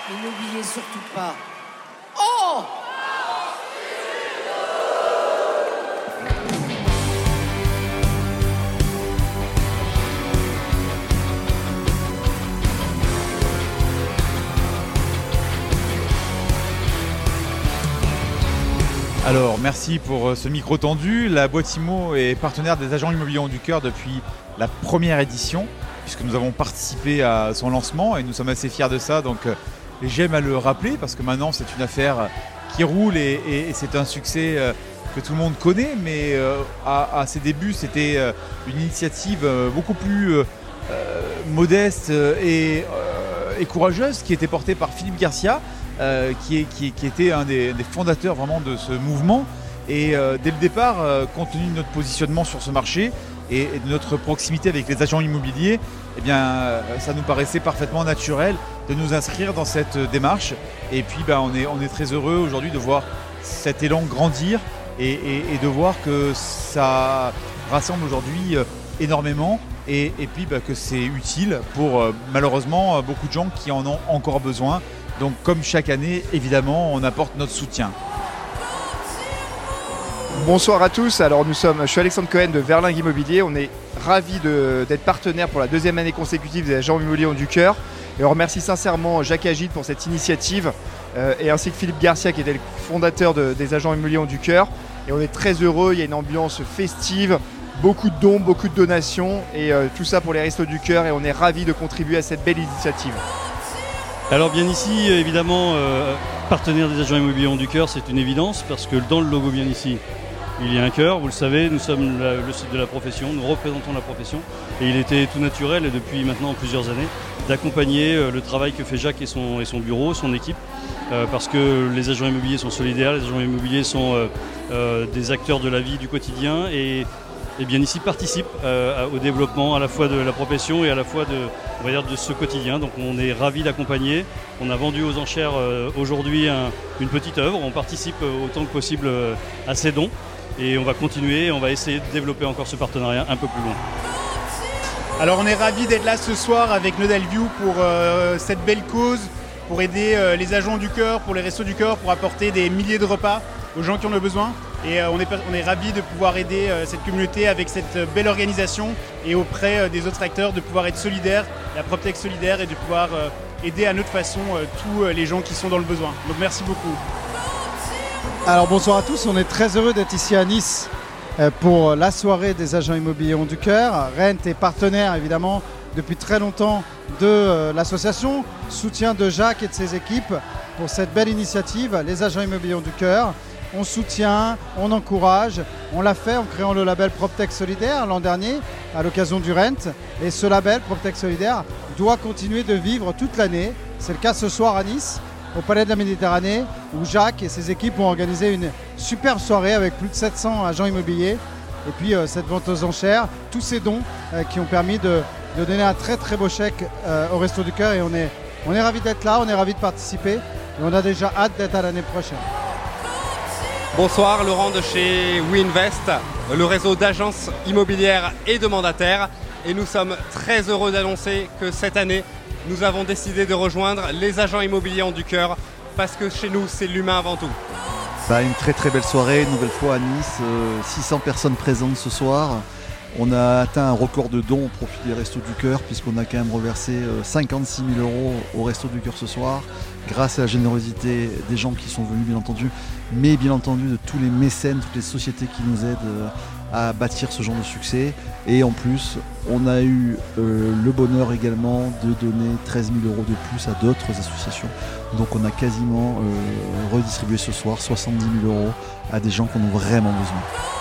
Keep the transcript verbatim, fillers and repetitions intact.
Et n'oubliez surtout pas. Oh! Alors, merci pour ce micro tendu. La boîte IMO est partenaire des agents immobiliers Ont du Cœur depuis la première édition, puisque nous avons participé à son lancement et nous sommes assez fiers de ça. Donc, j'aime à le rappeler parce que maintenant, c'est une affaire qui roule et, et, et c'est un succès que tout le monde connaît. Mais à, à ses débuts, c'était une initiative beaucoup plus euh, modeste et, euh, et courageuse qui était portée par Philippe Garcia. Euh, qui, est, qui, qui était un des, des fondateurs vraiment de ce mouvement et euh, dès le départ, euh, compte tenu de notre positionnement sur ce marché et, et de notre proximité avec les agents immobiliers, eh bien, euh, ça nous paraissait parfaitement naturel de nous inscrire dans cette démarche et puis ben, on, est, on est très heureux aujourd'hui de voir cet élan grandir et, et, et de voir que ça rassemble aujourd'hui euh, énormément et, et puis ben, que c'est utile pour euh, malheureusement beaucoup de gens qui en ont encore besoin. Donc comme chaque année, évidemment, on apporte notre soutien. Bonsoir à tous, alors nous sommes, je suis Alexandre Cohen de Verlingue Immobilier, on est ravis de, d'être partenaire pour la deuxième année consécutive des agents immobiliers Ont du Cœur et on remercie sincèrement Jacques Agide pour cette initiative euh, et ainsi que Philippe Garcia qui était le fondateur de, des agents immobiliers Ont du Cœur et on est très heureux, il y a une ambiance festive, beaucoup de dons, beaucoup de donations et euh, tout ça pour les Restos du Cœur et on est ravis de contribuer à cette belle initiative. Alors bien ici, évidemment, euh, partenaire des agents immobiliers Ont du Cœur, c'est une évidence parce que dans le logo bien ici, il y a un cœur, vous le savez, nous sommes la, le site de la profession, nous représentons la profession et il était tout naturel et depuis maintenant plusieurs années d'accompagner euh, le travail que fait Jacques et son, et son bureau, son équipe, euh, parce que les agents immobiliers sont solidaires, les agents immobiliers sont euh, euh, des acteurs de la vie du quotidien et Et bien ici participe euh, au développement à la fois de la profession et à la fois de, on va dire, de ce quotidien. Donc on est ravis d'accompagner. On a vendu aux enchères euh, aujourd'hui un, une petite œuvre. On participe euh, autant que possible euh, à ces dons. Et on va continuer, on va essayer de développer encore ce partenariat un peu plus loin. Alors on est ravis d'être là ce soir avec Nodal View pour euh, cette belle cause, pour aider euh, les agents du cœur, pour les Restos du Cœur, pour apporter des milliers de repas aux gens qui en ont besoin. Et euh, on est, on est ravis de pouvoir aider euh, cette communauté avec cette euh, belle organisation et auprès euh, des autres acteurs de pouvoir être solidaires, la PropTech solidaire et de pouvoir euh, aider à notre façon euh, tous euh, les gens qui sont dans le besoin. Donc merci beaucoup. Alors bonsoir à tous, on est très heureux d'être ici à Nice euh, pour la soirée des agents immobiliers Ont du Cœur. Rent est partenaire évidemment depuis très longtemps de euh, l'association, soutien de Jacques et de ses équipes pour cette belle initiative, les agents immobiliers Ont du Cœur. On soutient, on encourage, on l'a fait en créant le label PropTech Solidaire l'an dernier à l'occasion du Rent. Et ce label PropTech Solidaire doit continuer de vivre toute l'année. C'est le cas ce soir à Nice, au Palais de la Méditerranée, où Jacques et ses équipes ont organisé une superbe soirée avec plus de sept cents agents immobiliers. Et puis euh, cette vente aux enchères, tous ces dons euh, qui ont permis de, de donner un très très beau chèque euh, au Resto du Cœur. Et on est, on est ravis d'être là, on est ravis de participer. Et on a déjà hâte d'être à l'année prochaine. Bonsoir, Laurent de chez WeInvest, le réseau d'agences immobilières et de mandataires. Et nous sommes très heureux d'annoncer que cette année, nous avons décidé de rejoindre les agents immobiliers Ont du Cœur parce que chez nous, c'est l'humain avant tout. Bah, une très très belle soirée, une nouvelle fois à Nice, euh, six cents personnes présentes ce soir. On a atteint un record de dons au profit des Restos du Cœur puisqu'on a quand même reversé euh, cinquante-six mille euros aux Restos du Cœur ce soir grâce à la générosité des gens qui sont venus bien entendu, mais bien entendu de tous les mécènes, toutes les sociétés qui nous aident euh, à bâtir ce genre de succès. Et en plus, on a eu euh, le bonheur également de donner treize mille euros de plus à d'autres associations. Donc on a quasiment euh, redistribué ce soir soixante-dix mille euros à des gens qui en ont vraiment besoin.